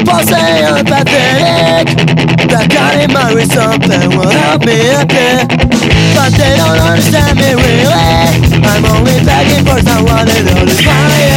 People say I'm pathetic, that getting married something will help me appear. But they don't understand me really. I'm only begging for someone to notice my